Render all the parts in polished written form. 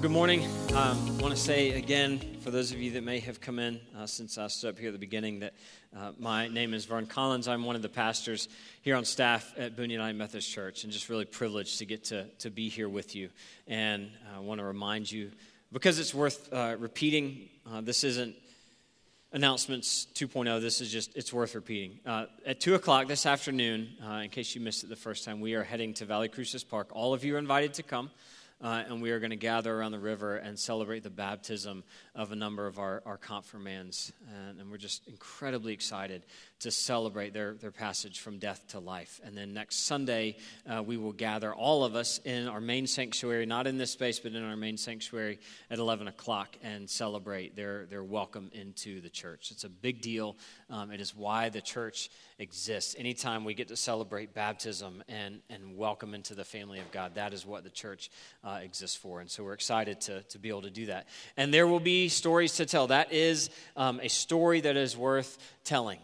Good morning. I want to say again, for those of you that may have come in since I stood up here at the beginning, that my name is Vern Collins. I'm one of the pastors here on staff at Boone United Methodist Church, and just really privileged to get to be here with you. And I want to remind you, because it's worth repeating, this isn't Announcements 2.0, this is just, it's worth repeating. At 2 o'clock this afternoon, in case you missed it the first time, we are heading to Valley Cruces Park. All of you are invited to come. And we are going to gather around the river and celebrate the baptism of a number of our confirmands. And we're just incredibly excited to celebrate their passage from death to life. And then next Sunday, we will gather all of us in our main sanctuary, not in this space, but in our main sanctuary at 11 o'clock and celebrate their welcome into the church. It's a big deal. It is why the church exists. Anytime we get to celebrate baptism and welcome into the family of God, that is what the church exists for. And so we're excited to be able to do that. And there will be stories to tell. That is a story that is worth telling.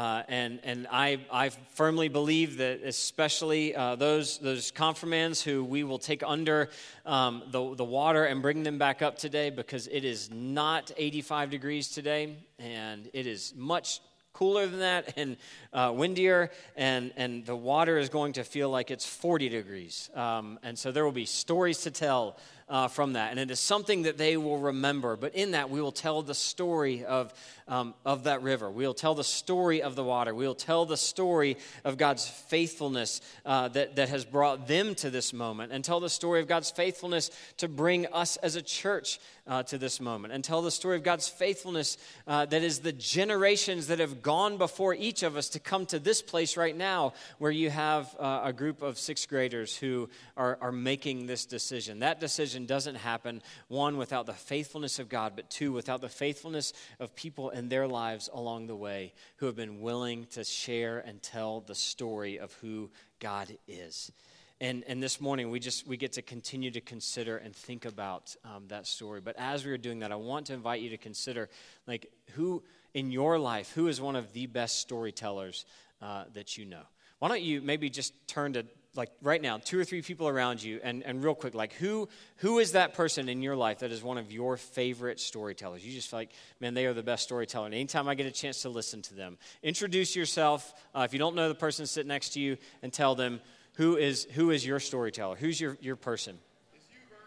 And I firmly believe that especially those confirmands who we will take under the water and bring them back up today, because it is not 85 degrees today, and it is much cooler than that and windier, and the water is going to feel like it's 40 degrees. And so there will be stories to tell from that, and it is something that they will remember. But in that, we will tell the story of that river. We will tell the story of the water. We will tell the story of God's faithfulness that has brought them to this moment, and tell the story of God's faithfulness to bring us as a church to this moment, and tell the story of God's faithfulness that is the generations that have gone before each of us to come to this place right now, where you have a group of sixth graders who are making this decision. That decision doesn't happen, one, without the faithfulness of God, but two, without the faithfulness of people in their lives along the way who have been willing to share and tell the story of who God is. And this morning, we get to continue to consider and think about that story. But as we are doing that, I want to invite you to consider, like, who in your life, who is one of the best storytellers that you know? Why don't you maybe just turn to, like, right now, 2 or 3 people around you, and real quick, like, who is that person in your life that is one of your favorite storytellers? You just feel like, man, they are the best storyteller. And anytime I get a chance to listen to them, introduce yourself. If you don't know the person sitting next to you, and tell them, who is your storyteller? Who's your person? It's you, Vern.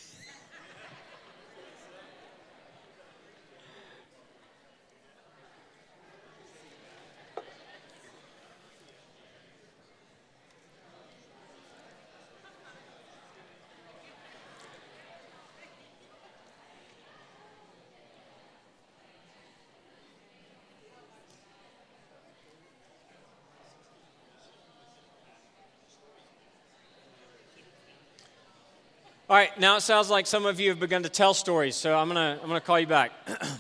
All right, now it sounds like some of you have begun to tell stories, so I'm gonna call you back.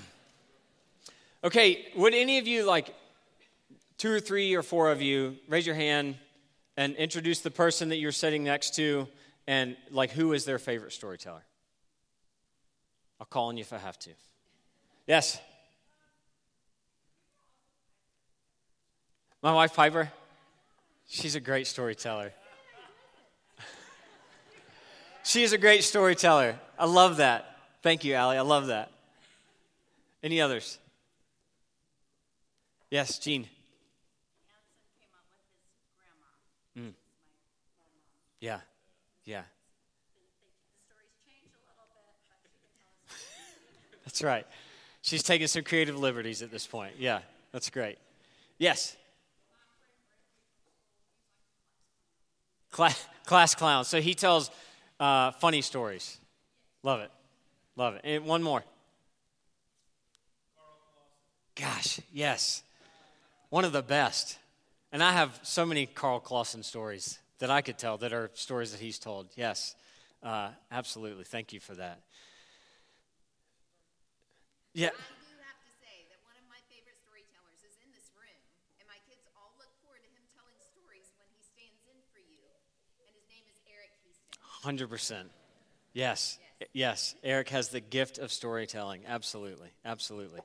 Okay, would any of you, like 2 or 3 or 4 of you, raise your hand and introduce the person that you're sitting next to, and like, who is their favorite storyteller? I'll call on you if I have to. Yes. My wife, Piper. She's a great storyteller. She is a great storyteller. I love that. Thank you, Allie. I love that. Any others? Yes, Jean. Anson came up with his grandma. Yeah. Yeah. The stories changed a little bit, but she can tell us. That's right. She's taking some creative liberties at this point. Yeah, that's great. Yes. Class clown. So he tells funny stories. Love it. Love it. And one more. Gosh, yes. One of the best. And I have so many Carl Clausen stories that I could tell that are stories that he's told. Yes, absolutely. Thank you for that. Yeah. I do have to say that one of my favorite storytellers is in this room, and my kids all look forward to him telling stories when he stands in for you, and his name is Eric Houston. 100%. Yes. Yes. Eric has the gift of storytelling. Absolutely. Absolutely.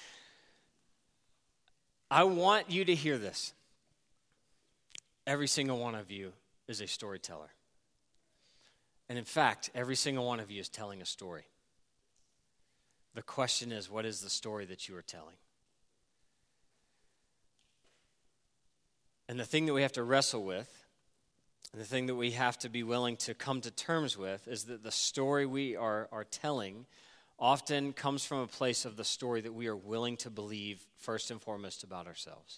I want you to hear this. Every single one of you is a storyteller. And in fact, every single one of you is telling a story. The question is, what is the story that you are telling? And the thing that we have to wrestle with, and the thing that we have to be willing to come to terms with, is that the story we are telling often comes from a place of the story that we are willing to believe first and foremost about ourselves.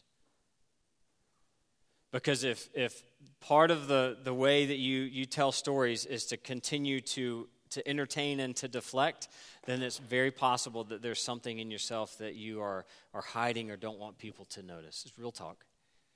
Because if part of the way that you tell stories is to continue to entertain and to deflect, then it's very possible that there's something in yourself that you are hiding or don't want people to notice. It's real talk.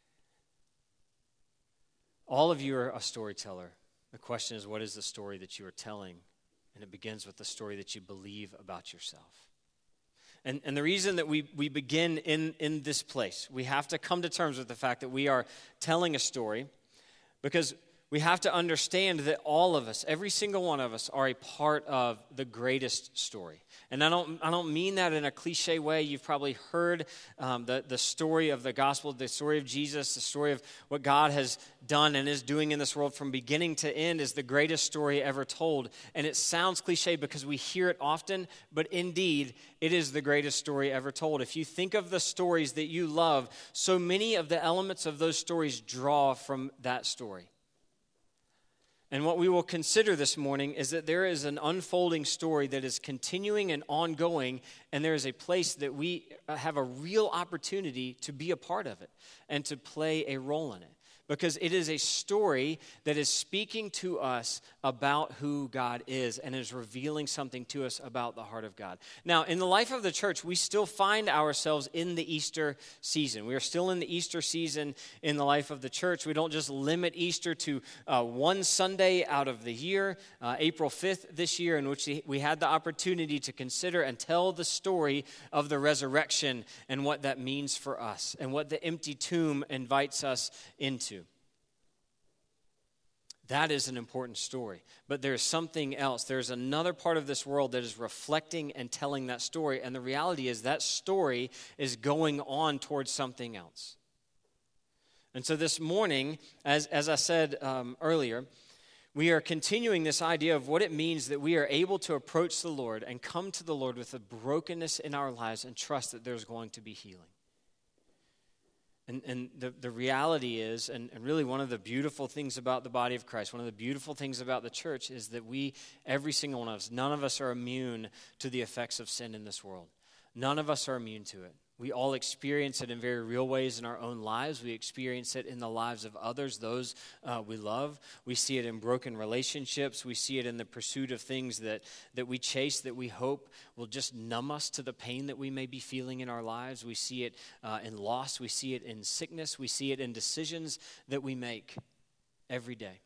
All of you are a storyteller. The question is, what is the story that you are telling? And it begins with the story that you believe about yourself. And the reason that we begin in this place, we have to come to terms with the fact that we are telling a story, because we have to understand that all of us, every single one of us, are a part of the greatest story. And I don't mean that in a cliche way. You've probably heard the story of the gospel, the story of Jesus, the story of what God has done and is doing in this world from beginning to end is the greatest story ever told. And it sounds cliche because we hear it often, but indeed, it is the greatest story ever told. If you think of the stories that you love, so many of the elements of those stories draw from that story. And what we will consider this morning is that there is an unfolding story that is continuing and ongoing, and there is a place that we have a real opportunity to be a part of it and to play a role in it. Because it is a story that is speaking to us about who God is and is revealing something to us about the heart of God. Now, in the life of the church, we still find ourselves in the Easter season. We are still in the Easter season in the life of the church. We don't just limit Easter to one Sunday out of the year, April 5th this year, in which we had the opportunity to consider and tell the story of the resurrection and what that means for us and what the empty tomb invites us into. That is an important story. But there's something else. There's another part of this world that is reflecting and telling that story. And the reality is that story is going on towards something else. And so this morning, as I said earlier, we are continuing this idea of what it means that we are able to approach the Lord and come to the Lord with a brokenness in our lives and trust that there's going to be healing. And the reality is, and really one of the beautiful things about the body of Christ, one of the beautiful things about the church is that we, every single one of us, none of us are immune to the effects of sin in this world. None of us are immune to it. We all experience it in very real ways in our own lives. We experience it in the lives of others, those we love. We see it in broken relationships. We see it in the pursuit of things that we chase, that we hope will just numb us to the pain that we may be feeling in our lives. We see it in loss. We see it in sickness. We see it in decisions that we make every day.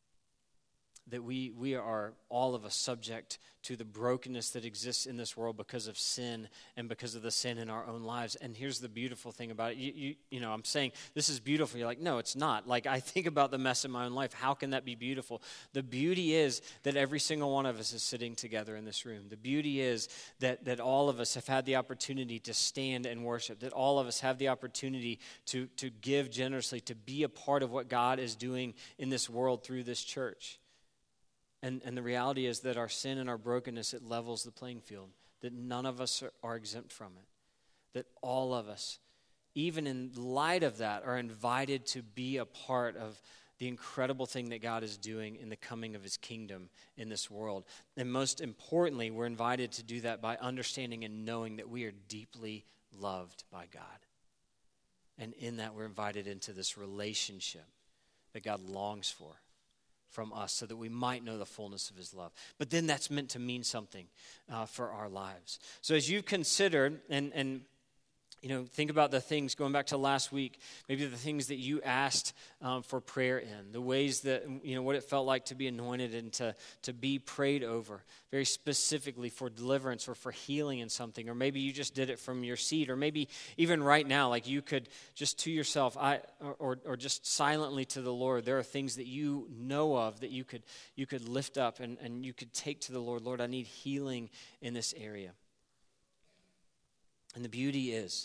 That we are all of us subject to the brokenness that exists in this world because of sin and because of the sin in our own lives. And here's the beautiful thing about it. You know, I'm saying this is beautiful. You're like, no, it's not. Like, I think about the mess in my own life. How can that be beautiful? The beauty is that every single one of us is sitting together in this room. The beauty is that all of us have had the opportunity to stand and worship, that all of us have the opportunity to give generously, to be a part of what God is doing in this world through this church. And the reality is that our sin and our brokenness, it levels the playing field, that none of us are exempt from it, that all of us, even in light of that, are invited to be a part of the incredible thing that God is doing in the coming of his kingdom in this world. And most importantly, we're invited to do that by understanding and knowing that we are deeply loved by God. And in that, we're invited into this relationship that God longs for from us so that we might know the fullness of his love. But then that's meant to mean something for our lives. So as you've considered and you know, think about the things, going back to last week, maybe the things that you asked for prayer in, the ways that, you know, what it felt like to be anointed and to be prayed over, very specifically for deliverance or for healing in something, or maybe you just did it from your seat, or maybe even right now, like you could just to yourself, or just silently to the Lord, there are things that you know of that you could lift up and you could take to the Lord. Lord, I need healing in this area. And the beauty is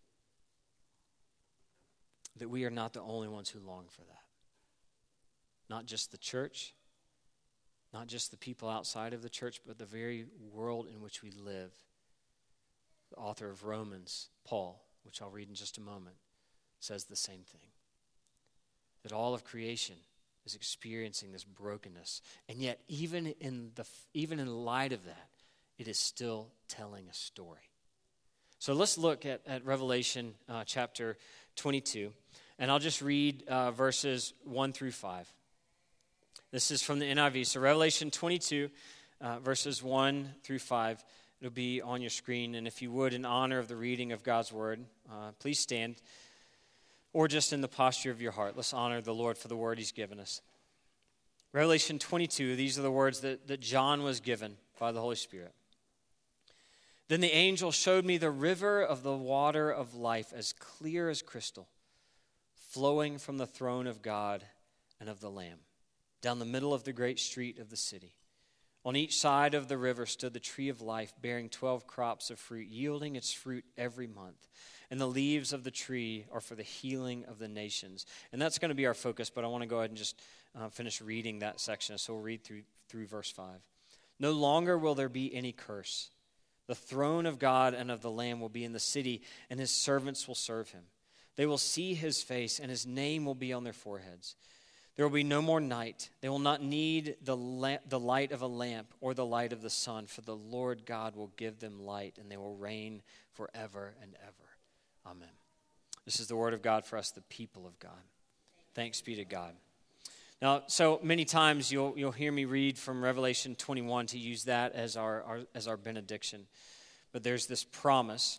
that we are not the only ones who long for that. Not just the church, not just the people outside of the church, but the very world in which we live. The author of Romans, Paul, which I'll read in just a moment, says the same thing. That all of creation is experiencing this brokenness. And yet, even in light of that, it is still telling a story. So let's look at Revelation chapter 22. And I'll just read verses 1 through 5. This is from the NIV. So Revelation 22, verses 1 through 5. It'll be on your screen. And if you would, in honor of the reading of God's word, please stand. Or just in the posture of your heart, let's honor the Lord for the word he's given us. Revelation 22, these are the words that John was given by the Holy Spirit. Then the angel showed me the river of the water of life, as clear as crystal, flowing from the throne of God and of the Lamb, down the middle of the great street of the city. On each side of the river stood the tree of life, bearing 12 crops of fruit, yielding its fruit every month. And the leaves of the tree are for the healing of the nations. And that's going to be our focus, but I want to go ahead and just finish reading that section. So we'll read through verse 5. No longer will there be any curse. The throne of God and of the Lamb will be in the city, and his servants will serve him. They will see his face, and his name will be on their foreheads. There will be no more night. They will not need the light of a lamp or the light of the sun, for the Lord God will give them light, and they will reign forever and ever. Amen. This is the word of God for us, the people of God. Thanks be to God. Now, so many times you'll hear me read from Revelation 21 to use that as our benediction. But there's this promise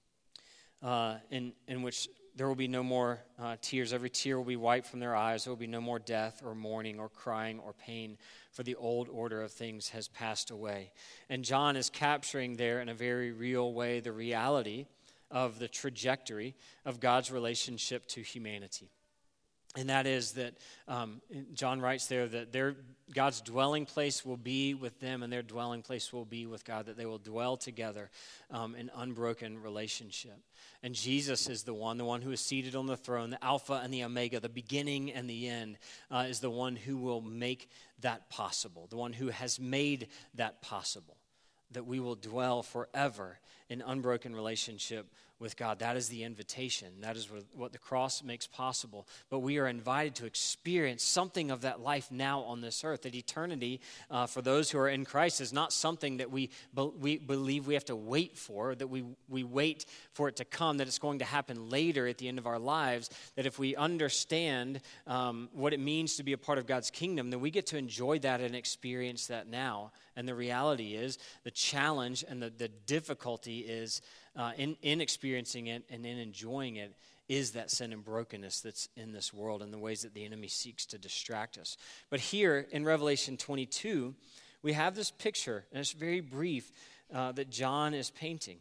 in which there will be no more tears. Every tear will be wiped from their eyes. There will be no more death or mourning or crying or pain, for the old order of things has passed away. And John is capturing there in a very real way the reality of the trajectory of God's relationship to humanity. And that is that John writes there that God's dwelling place will be with them, and their dwelling place will be with God, that they will dwell together in unbroken relationship. And Jesus is the one who is seated on the throne, the Alpha and the Omega, the beginning and the end, is the one who will make that possible, the one who has made that possible, that we will dwell forever in unbroken relationship with God. That is the invitation. That is what the cross makes possible. But we are invited to experience something of that life now on this earth. That eternity, for those who are in Christ, is not something that we believe we have to wait for, that we wait for it to come, that it's going to happen later at the end of our lives. That if we understand what it means to be a part of God's kingdom, then we get to enjoy that and experience that now. And the reality is, the challenge and the difficulty is in experiencing it and in enjoying it is that sin and brokenness that's in this world and the ways that the enemy seeks to distract us. But here in Revelation 22, we have this picture, and it's very brief, that John is painting.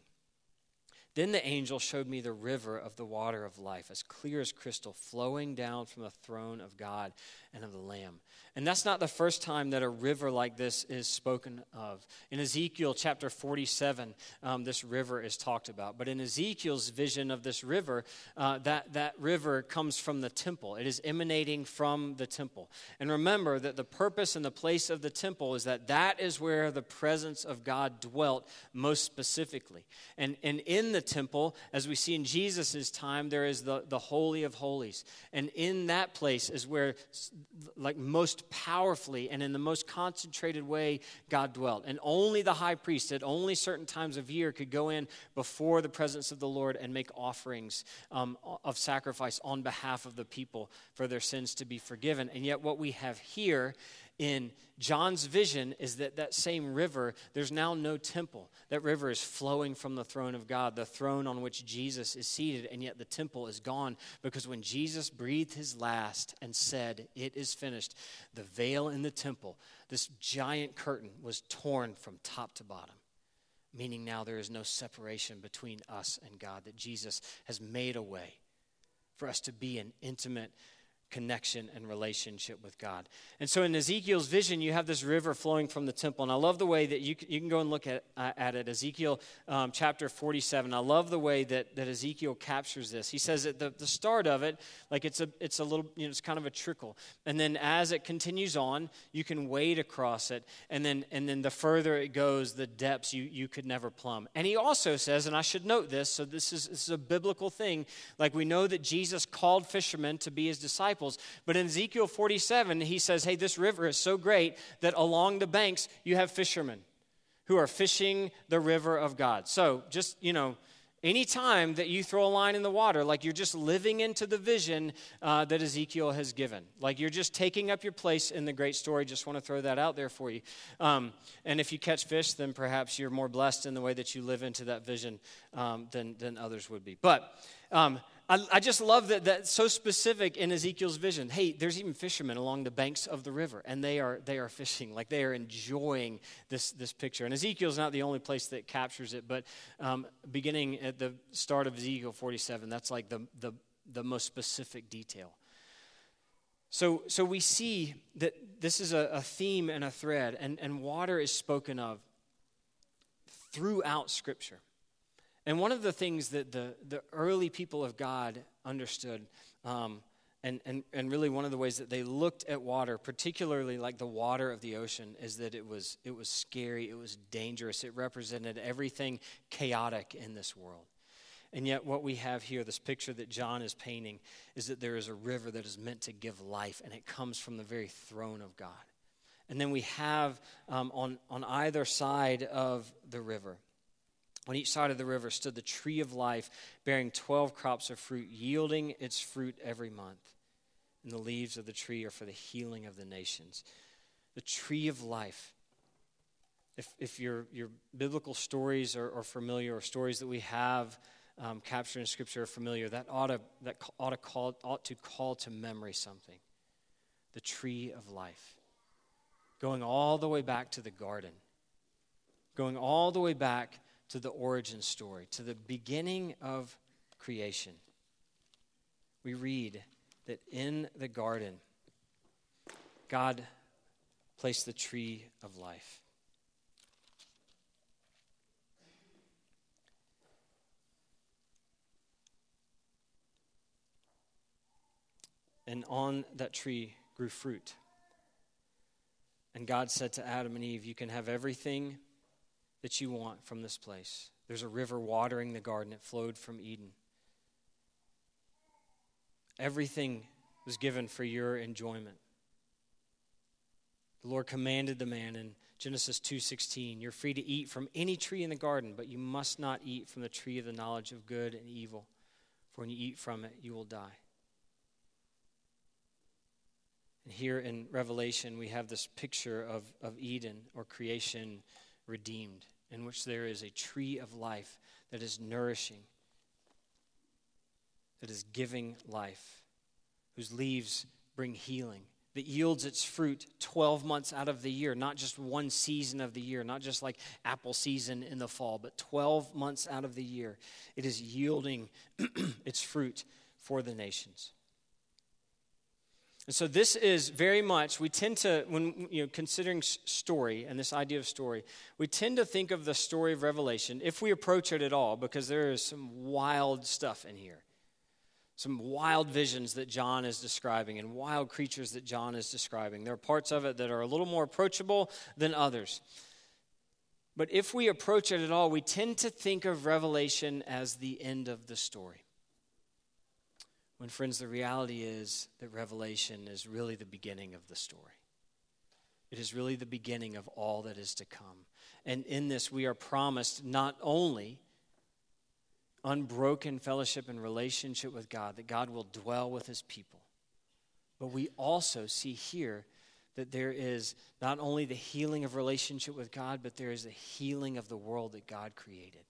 Then the angel showed me the river of the water of life, as clear as crystal, flowing down from the throne of God and of the Lamb. And that's not the first time that a river like this is spoken of. In Ezekiel chapter 47, this river is talked about. But in Ezekiel's vision of this river, that river comes from the temple. It is emanating from the temple. And remember that the purpose and the place of the temple is that is where the presence of God dwelt most specifically. And in the temple, as we see in Jesus' time, there is the Holy of Holies. And in that place is where, like, most powerfully and in the most concentrated way, God dwelt. And only the high priest at only certain times of year could go in before the presence of the Lord and make offerings of sacrifice on behalf of the people for their sins to be forgiven. And yet what we have here in John's vision is that same river, there's now no temple. That river is flowing from the throne of God, the throne on which Jesus is seated, and yet the temple is gone, because when Jesus breathed his last and said, "It is finished," the veil in the temple, this giant curtain, was torn from top to bottom, meaning now there is no separation between us and God, that Jesus has made a way for us to be in intimate connection and relationship with God. And so in Ezekiel's vision, you have this river flowing from the temple. And I love the way that you can go and look at it. Ezekiel chapter 47. I love the way that Ezekiel captures this. He says at the start of it, like it's a little, it's kind of a trickle. And then as it continues on, you can wade across it. And then the further it goes, the depths you could never plumb. And he also says, and I should note this, so this is a biblical thing. Like we know that Jesus called fishermen to be his disciples. But in Ezekiel 47, he says, hey, this river is so great that along the banks you have fishermen who are fishing the river of God. So just, anytime that you throw a line in the water, like you're just living into the vision that Ezekiel has given. Like you're just taking up your place in the great story. Just want to throw that out there for you. And if you catch fish, then perhaps you're more blessed in the way that you live into that vision than others would be. But I just love that that's so specific in Ezekiel's vision. Hey, there's even fishermen along the banks of the river, and they are fishing, like they are enjoying this picture. And Ezekiel's not the only place that captures it, but beginning at the start of Ezekiel 47, that's like the most specific detail. So we see that this is a theme and a thread, and water is spoken of throughout Scripture. And one of the things that the early people of God understood, and really one of the ways that they looked at water, particularly like the water of the ocean, is that it was scary, it was dangerous, it represented everything chaotic in this world. And yet what we have here, this picture that John is painting, is that there is a river that is meant to give life, and it comes from the very throne of God. And then we have on either side of the river, on each side of the river stood the tree of life, bearing 12 crops of fruit, yielding its fruit every month. And the leaves of the tree are for the healing of the nations. The tree of life. If your biblical stories are familiar, or stories that we have captured in Scripture are familiar, that ought to call to memory something. The tree of life. Going all the way back to the garden. Going all the way back to the origin story, to the beginning of creation. We read that in the garden, God placed the tree of life. And on that tree grew fruit. And God said to Adam and Eve, you can have everything that you want from this place. There's a river watering the garden. It flowed from Eden. Everything was given for your enjoyment. The Lord commanded the man in Genesis 2:16, you're free to eat from any tree in the garden, but you must not eat from the tree of the knowledge of good and evil, for when you eat from it, you will die. And here in Revelation, we have this picture of Eden, or creation redeemed, in which there is a tree of life that is nourishing, that is giving life, whose leaves bring healing, that yields its fruit 12 months out of the year, not just one season of the year, not just like apple season in the fall, but 12 months out of the year. It is yielding its fruit for the nations. And so this is very much, we tend to, when considering story and this idea of story, we tend to think of the story of Revelation, if we approach it at all, because there is some wild stuff in here. Some wild visions that John is describing and wild creatures that John is describing. There are parts of it that are a little more approachable than others. But if we approach it at all, we tend to think of Revelation as the end of the story. When, friends, the reality is that Revelation is really the beginning of the story. It is really the beginning of all that is to come. And in this, we are promised not only unbroken fellowship and relationship with God, that God will dwell with his people, but we also see here that there is not only the healing of relationship with God, but there is the healing of the world that God created.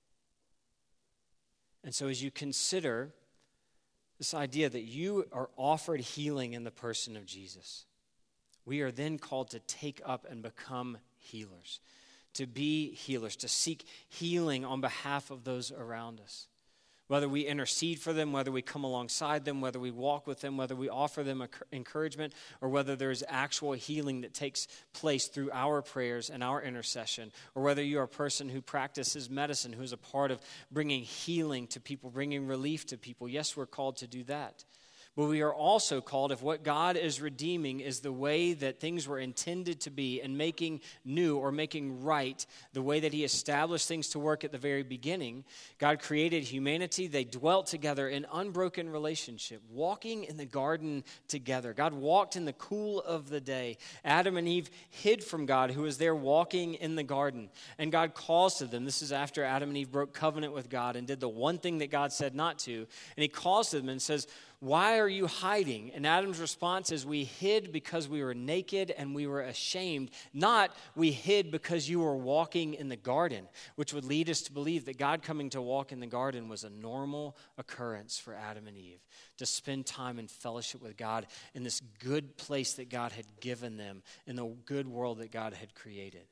And so as you consider this idea that you are offered healing in the person of Jesus, we are then called to take up and become healers, to be healers, to seek healing on behalf of those around us. Whether we intercede for them, whether we come alongside them, whether we walk with them, whether we offer them encouragement, or whether there's actual healing that takes place through our prayers and our intercession, or whether you're a person who practices medicine, who's a part of bringing healing to people, bringing relief to people. Yes, we're called to do that. But we are also called, if what God is redeeming is the way that things were intended to be and making new or making right, the way that he established things to work at the very beginning, God created humanity. They dwelt together in unbroken relationship, walking in the garden together. God walked in the cool of the day. Adam and Eve hid from God, who was there walking in the garden. And God calls to them. This is after Adam and Eve broke covenant with God and did the one thing that God said not to. And he calls to them and says, "Why are you hiding?" And Adam's response is, "We hid because we were naked and we were ashamed." Not, "We hid because you were walking in the garden," which would lead us to believe that God coming to walk in the garden was a normal occurrence for Adam and Eve, to spend time in fellowship with God in this good place that God had given them, in the good world that God had created.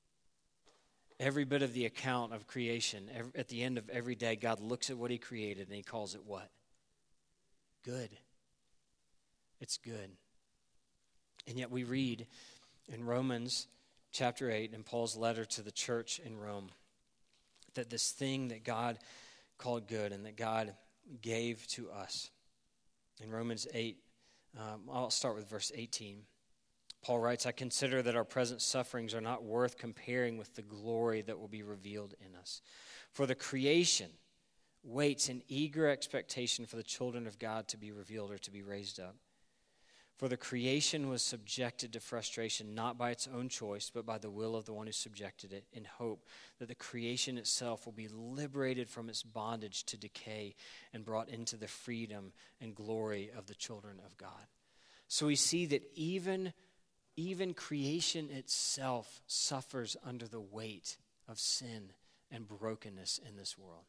Every bit of the account of creation, at the end of every day, God looks at what he created and he calls it what? Good. It's good. And yet we read in Romans chapter 8, in Paul's letter to the church in Rome, that this thing that God called good and that God gave to us. In Romans 8, I'll start with verse 18. Paul writes, "I consider that our present sufferings are not worth comparing with the glory that will be revealed in us. For the creation waits in eager expectation for the children of God to be revealed or to be raised up. For the creation was subjected to frustration, not by its own choice, but by the will of the one who subjected it, in hope that the creation itself will be liberated from its bondage to decay and brought into the freedom and glory of the children of God." So we see that even creation itself suffers under the weight of sin and brokenness in this world.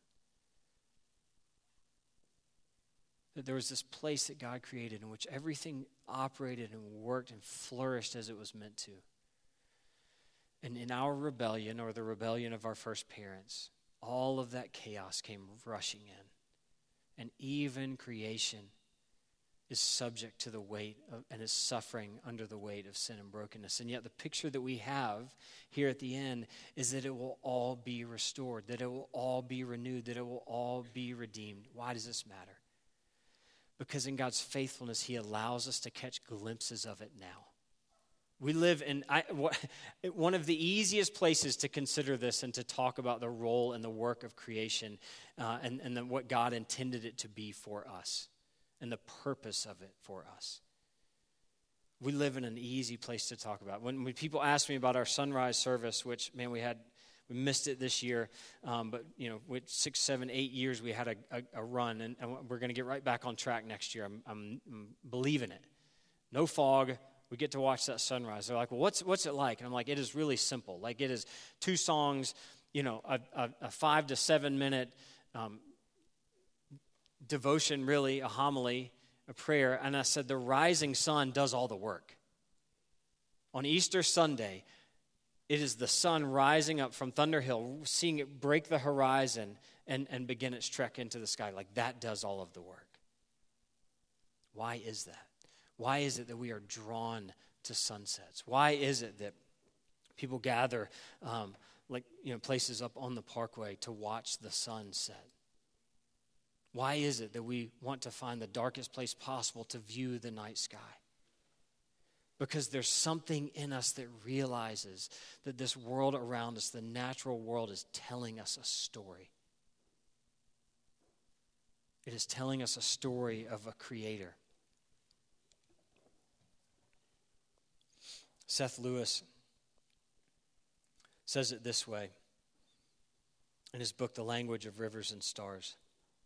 That there was this place that God created in which everything operated and worked and flourished as it was meant to. And in our rebellion, or the rebellion of our first parents, all of that chaos came rushing in. And even creation is subject to the weight of, and is suffering under the weight of sin and brokenness. And yet the picture that we have here at the end is that it will all be restored, that it will all be renewed, that it will all be redeemed. Why does this matter? Because in God's faithfulness, he allows us to catch glimpses of it now. We live in one of the easiest places to consider this and to talk about the role and the work of creation and what God intended it to be for us and the purpose of it for us. We live in an easy place to talk about. When people ask me about our sunrise service, which, man, we missed it this year, but, with 6, 7, 8 years, we had a run, and we're going to get right back on track next year. I'm believing it. No fog. We get to watch that sunrise. They're like, "Well, what's it like?" And I'm like, "It is really simple. Like, it is 2 songs, a 5 to 7 minute devotion, really, a homily, a prayer." And I said, the rising sun does all the work. On Easter Sunday, it is the sun rising up from Thunder Hill, seeing it break the horizon and begin its trek into the sky. Like, that does all of the work. Why is that? Why is it that we are drawn to sunsets? Why is it that people gather places up on the parkway to watch the sun set? Why is it that we want to find the darkest place possible to view the night sky? Because there's something in us that realizes that this world around us, the natural world, is telling us a story. It is telling us a story of a creator. Seth Lewis says it this way in his book, The Language of Rivers and Stars.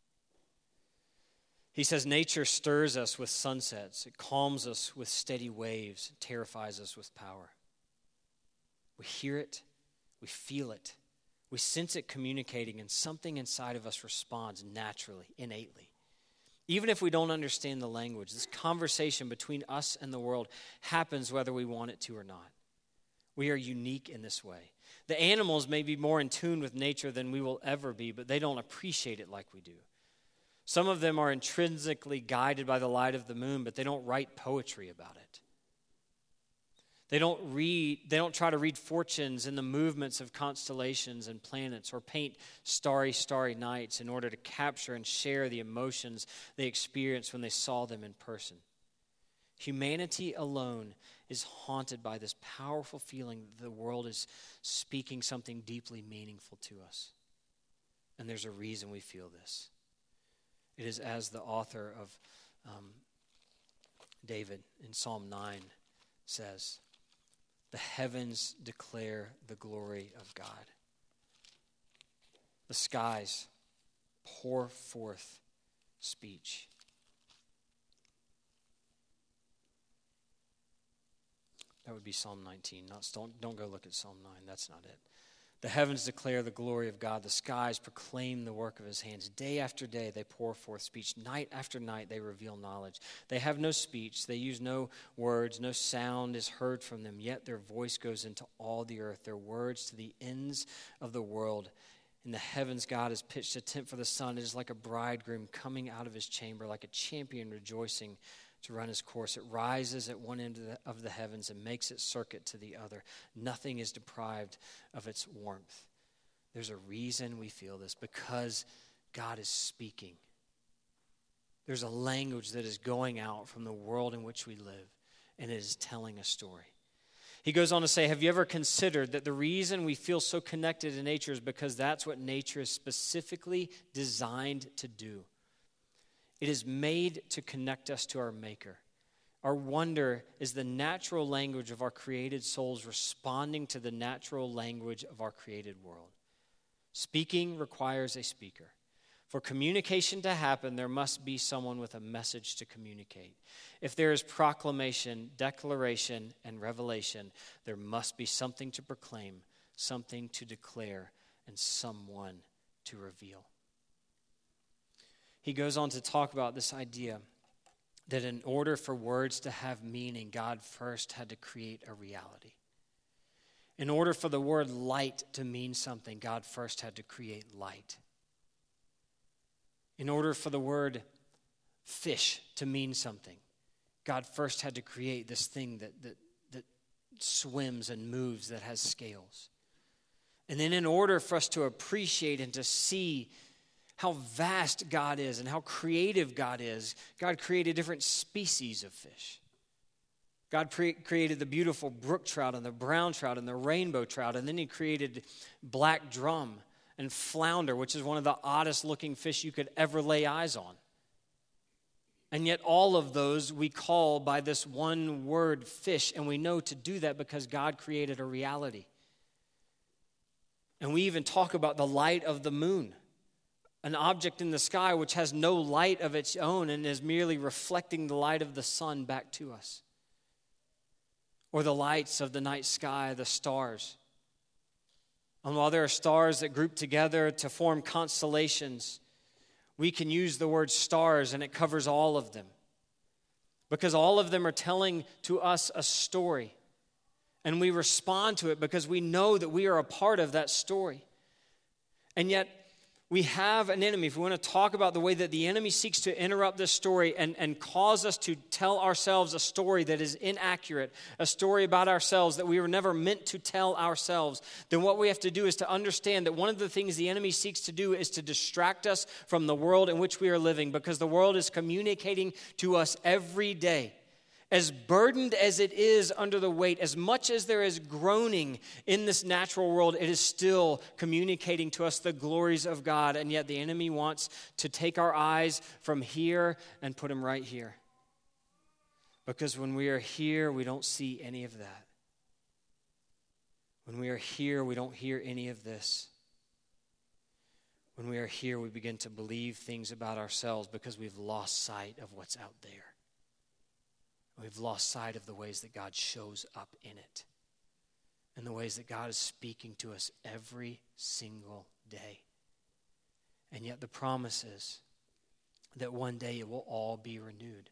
He says, "Nature stirs us with sunsets. It calms us with steady waves. It terrifies us with power. We hear it. We feel it. We sense it communicating, and something inside of us responds naturally, innately. Even if we don't understand the language, this conversation between us and the world happens whether we want it to or not. We are unique in this way. The animals may be more in tune with nature than we will ever be, but they don't appreciate it like we do. Some of them are intrinsically guided by the light of the moon, but they don't write poetry about it. They don't try to read fortunes in the movements of constellations and planets or paint starry nights in order to capture and share the emotions they experienced when they saw them in person. Humanity alone is haunted by this powerful feeling that the world is speaking something deeply meaningful to us. And there's a reason we feel this. It is as the author of David in Psalm 9 says, "The heavens declare the glory of God. The skies pour forth speech." That would be Psalm 19. Don't go look at Psalm 9. That's not it. The heavens declare the glory of God. The skies proclaim the work of his hands. Day after day they pour forth speech. Night after night they reveal knowledge. They have no speech. They use no words. No sound is heard from them. Yet their voice goes into all the earth. Their words to the ends of the world. In the heavens God has pitched a tent for the sun. It is like a bridegroom coming out of his chamber, like a champion rejoicing to run his course. It rises at one end of the heavens and makes its circuit to the other. Nothing is deprived of its warmth. There's a reason we feel this, because God is speaking. There's a language that is going out from the world in which we live, and it is telling a story. He goes on to say, have you ever considered that the reason we feel so connected to nature is because that's what nature is specifically designed to do? It is made to connect us to our Maker. Our wonder is the natural language of our created souls responding to the natural language of our created world. Speaking requires a speaker. For communication to happen, there must be someone with a message to communicate. If there is proclamation, declaration, and revelation, there must be something to proclaim, something to declare, and someone to reveal. He goes on to talk about this idea that in order for words to have meaning, God first had to create a reality. In order for the word light to mean something, God first had to create light. In order for the word fish to mean something, God first had to create this thing that swims and moves, that has scales. And then in order for us to appreciate and to see how vast God is and how creative God is, God created different species of fish. God created the beautiful brook trout and the brown trout and the rainbow trout, and then he created black drum and flounder, which is one of the oddest looking fish you could ever lay eyes on. And yet all of those we call by this one word, fish, and we know to do that because God created a reality. And we even talk about the light of the moon, an object in the sky which has no light of its own and is merely reflecting the light of the sun back to us. Or the lights of the night sky, the stars. And while there are stars that group together to form constellations, we can use the word stars and it covers all of them. Because all of them are telling to us a story. And we respond to it because we know that we are a part of that story. And yet, we have an enemy. If we want to talk about the way that the enemy seeks to interrupt this story and cause us to tell ourselves a story that is inaccurate, a story about ourselves that we were never meant to tell ourselves, then what we have to do is to understand that one of the things the enemy seeks to do is to distract us from the world in which we are living, because the world is communicating to us every day. As burdened as it is under the weight, as much as there is groaning in this natural world, it is still communicating to us the glories of God. And yet the enemy wants to take our eyes from here and put them right here. Because when we are here, we don't see any of that. When we are here, we don't hear any of this. When we are here, we begin to believe things about ourselves because we've lost sight of what's out there. We've lost sight of the ways that God shows up in it and the ways that God is speaking to us every single day. And yet the promise is that one day it will all be renewed.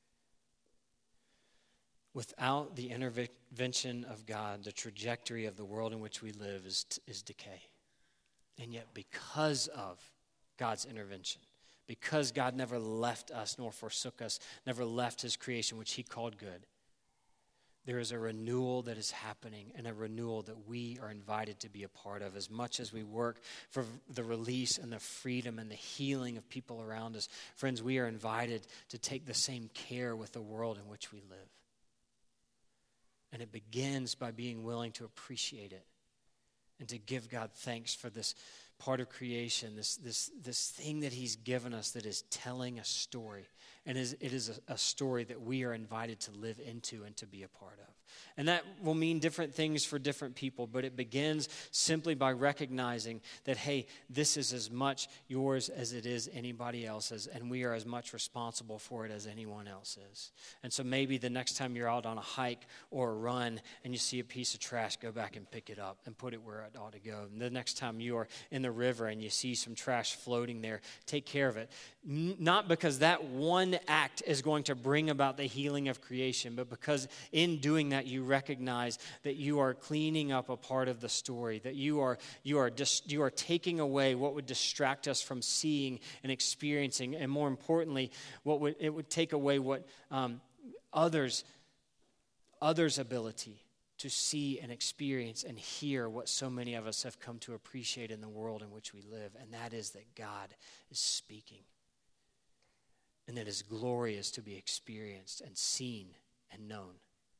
Without the intervention of God, the trajectory of the world in which we live is decay. And yet because of God's intervention, because God never left us nor forsook us, never left his creation, which he called good, there is a renewal that is happening, and a renewal that we are invited to be a part of. As much as we work for the release and the freedom and the healing of people around us, friends, we are invited to take the same care with the world in which we live. And it begins by being willing to appreciate it and to give God thanks for this part of creation, this thing that he's given us that is telling a story. And it is a story that we are invited to live into and to be a part of. And that will mean different things for different people, but it begins simply by recognizing that, hey, this is as much yours as it is anybody else's, and we are as much responsible for it as anyone else is. And so maybe the next time you're out on a hike or a run and you see a piece of trash, go back and pick it up and put it where it ought to go. And the next time you are in the river and you see some trash floating there, take care of it. Not because that one act is going to bring about the healing of creation, but because in doing that you recognize that you are cleaning up a part of the story, that you are taking away what would distract us from seeing and experiencing, and more importantly, it would take away what others' ability to see and experience and hear what so many of us have come to appreciate in the world in which we live, and that is that God is speaking, and that his glory is to be experienced and seen and known.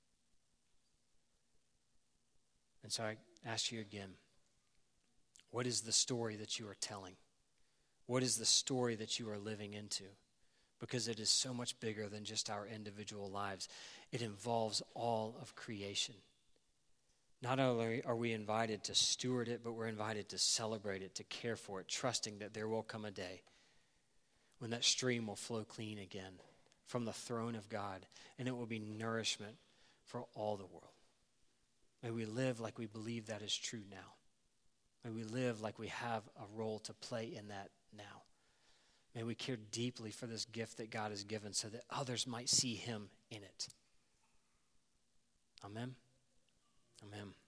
And so I ask you again, what is the story that you are telling? What is the story that you are living into? Because it is so much bigger than just our individual lives. It involves all of creation. Not only are we invited to steward it, but we're invited to celebrate it, to care for it, trusting that there will come a day when that stream will flow clean again from the throne of God, and it will be nourishment for all the world. May we live like we believe that is true now. May we live like we have a role to play in that now. May we care deeply for this gift that God has given so that others might see him in it. Amen. Amen.